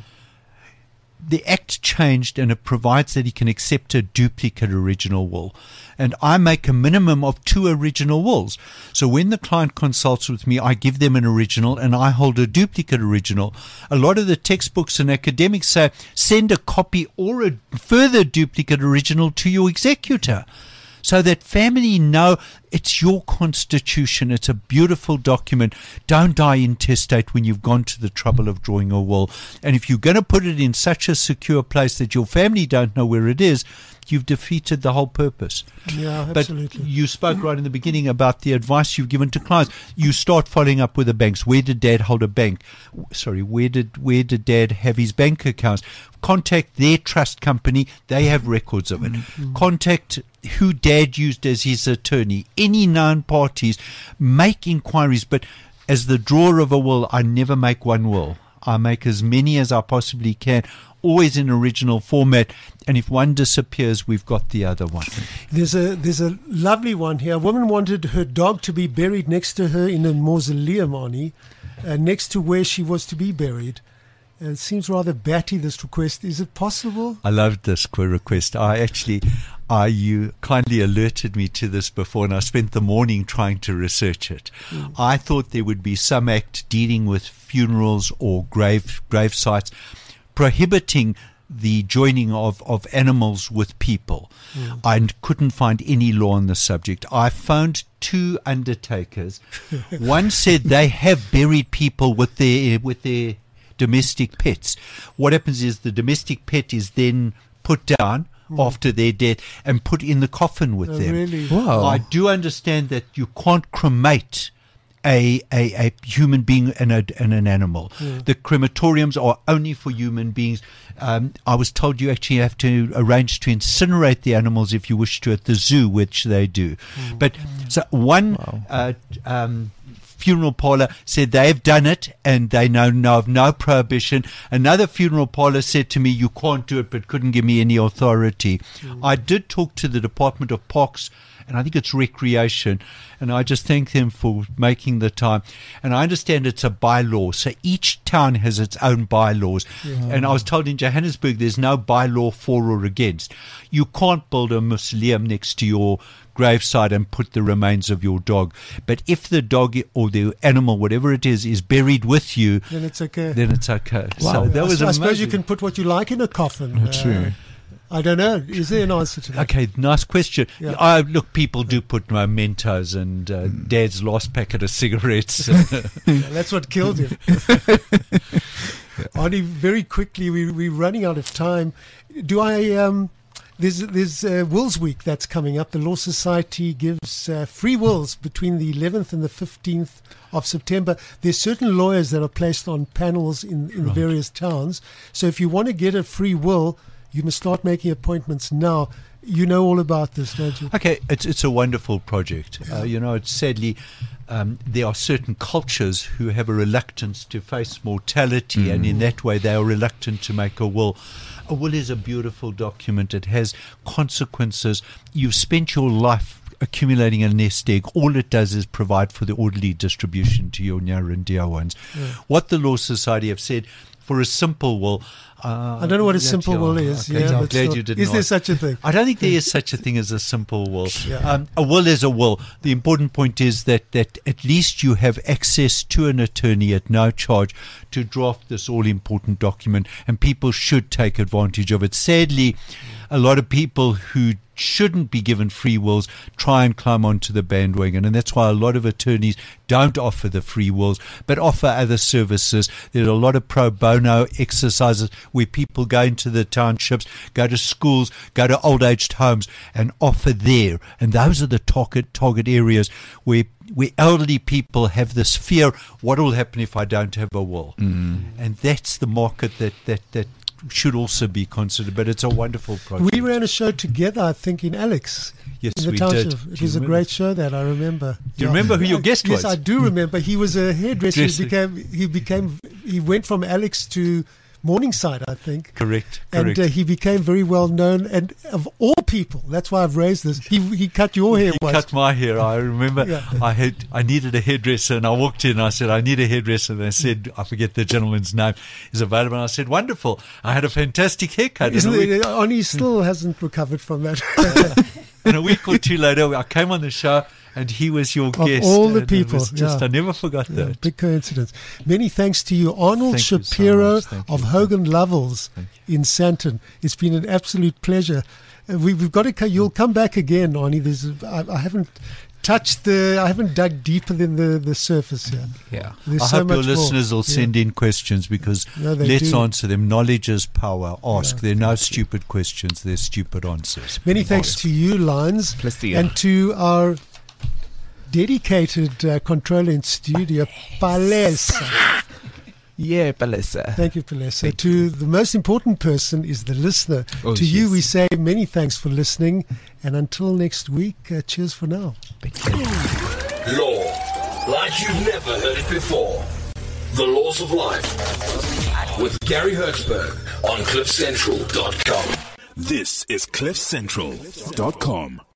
The Act changed and it provides that he can accept a duplicate original will. And I make a minimum of 2 original wills. So when the client consults with me, I give them an original and I hold a duplicate original. A lot of the textbooks and academics say, send a copy or a further duplicate original to your executor, so that family know it's your constitution. It's a beautiful document. Don't die intestate when you've gone to the trouble of drawing a will. And if you're going to put it in such a secure place that your family don't know where it is, you've defeated the whole purpose. Yeah, absolutely. But you spoke right in the beginning about the advice you've given to clients. You start following up with the banks. Where did Dad hold a bank? Sorry, where did Dad have his bank accounts? Contact their trust company. They have records of it. Contact who Dad used as his attorney. Any known parties. Make inquiries. But as the drawer of a will, I never make one will. I make as many as I possibly can, always in original format, and if one disappears, we've got the other one. There's a lovely one here. A woman wanted her dog to be buried next to her in a mausoleum, Arnie, next to where she was to be buried. It seems rather batty, this request. Is it possible? I loved this request. You kindly alerted me to this before, and I spent the morning trying to research it. I thought there would be some act dealing with funerals or grave sites prohibiting the joining of animals with people. I couldn't find any law on the subject. I phoned 2 undertakers. One said they have buried people with their domestic pets. What happens is the domestic pet is then put down after their death and put in the coffin with them. Really? Wow. I do understand that you can't cremate a human being and an animal. The crematoriums are only for human beings. I was told you actually have to arrange to incinerate the animals if you wish to at the zoo, which they do. But so one funeral parlor said they've done it and they know of no prohibition. Another funeral parlor said to me, you can't do it, but couldn't give me any authority. I did talk to the Department of Parks, and I think it's Recreation, and I just thank them for making the time. And I understand it's a bylaw, so each town has its own bylaws. And I was told in Johannesburg there's no bylaw for or against. You can't build a mausoleum next to your graveside and put the remains of your dog. But if the dog or the animal, whatever it is buried with you, Then it's okay. Wow. So that was I suppose you amazing. can put what you like in a coffin. True. I don't know. Is there an answer to that? Okay, nice question. Yeah. Look, people do put mementos and Dad's last packet of cigarettes. That's what killed him. Arnie, very quickly, we're running out of time. There's Wills Week that's coming up. The Law Society gives free wills between the 11th and the 15th of September. There's certain lawyers that are placed on panels in the various towns. So if you want to get a free will, you must start making appointments now. You know all about this, don't you? Okay, it's a wonderful project. It's sadly there are certain cultures who have a reluctance to face mortality, and in that way they are reluctant to make a will. A will is a beautiful document. It has consequences. You've spent your life accumulating a nest egg. All it does is provide for the orderly distribution to your near and dear ones. What the Law Society have said, for a simple will, I don't know what a simple will is. Okay, I'm glad you didn't. Is there such a thing? I don't think there is such a thing as a simple will. A will is a will. The important point is that at least you have access to an attorney at no charge to draft this all-important document, and people should take advantage of it. Sadly, a lot of people who shouldn't be given free wills try and climb onto the bandwagon, and that's why a lot of attorneys don't offer the free wills but offer other services. There are a lot of pro bono exercises where people go into the townships, go to schools, go to old aged homes and offer there, and those are the target areas where elderly people have this fear, what will happen if I don't have a will? And that's the market that should also be considered, but it's a wonderful project. We ran a show together, I think, in Alex. Yes, in the we township. did. It was a great show that I remember. Do you remember who your guest was? Yes, I do remember. He was a hairdresser. He went from Alex to Morningside, I think. Correct. And he became very well known. And of all people, that's why I've raised this. He cut your hair. He cut my hair. I remember I needed a hairdresser, and I walked in and I said, I need a hairdresser. And they said, I forget the gentleman's name, is available. And I said, wonderful. I had a fantastic haircut. Oni still hasn't recovered from that. And a week or two later, I came on the show, and he was your guest. Of all the people. I never forgot that. Big coincidence. Many thanks to you. Arnold Shapiro of Hogan Lovells in Sandton. It's been an absolute pleasure. We've got to. You'll come back again, Arnie. I haven't I haven't dug deeper than the surface here. Yeah. There's I so hope much your listeners will send in questions, because let's answer them. Knowledge is power. Ask. There are no stupid questions. There's stupid answers. Many thanks to you, Lines, and to our dedicated controller in studio, Palesa. Yeah, Palesa. Thank you, Palesa. To the most important person is the listener. To you, we say many thanks for listening. And until next week, cheers for now. Law, like you've never heard it before. The Laws of Life with Gary Hertzberg on CliffCentral.com. This is CliffCentral.com.